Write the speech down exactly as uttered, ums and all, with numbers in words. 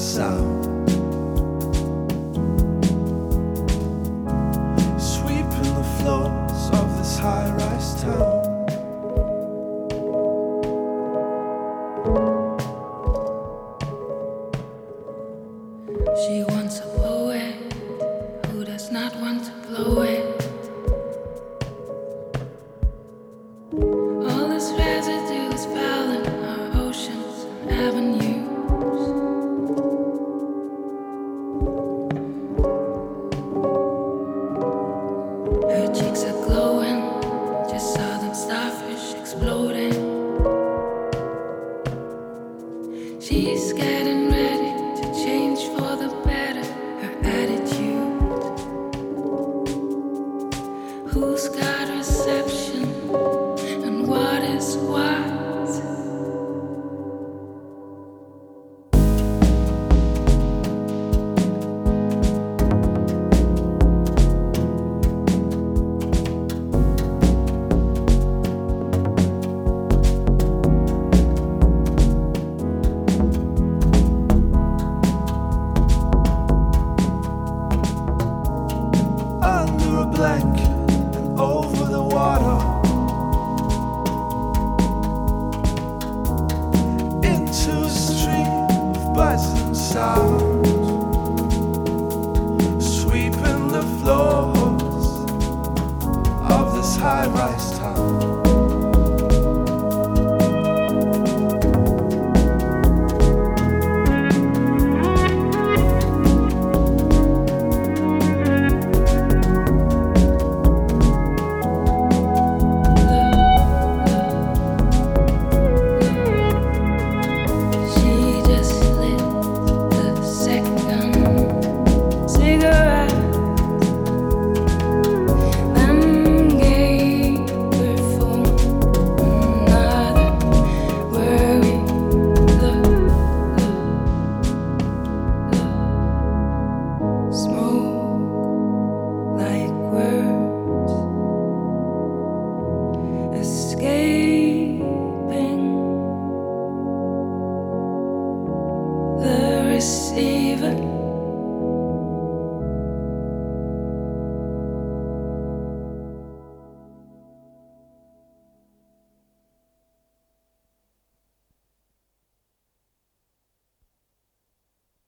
sound, sweeping the floors of this high-rise town. She wants a poet who does not want to blow it. All this residue is fouling our oceans and avenues. Her cheeks are glowing, just saw them starfish exploding. She's getting ready to change for the better, her attitude. Who's got reception and what is what? Under a blanket and over the water, into a stream of buzzing sound, sweeping the floors of this high-rise town. She just lit the second cigarette, then gave her phone another worry. Look, look, look. Smoke like words escaping the receiver.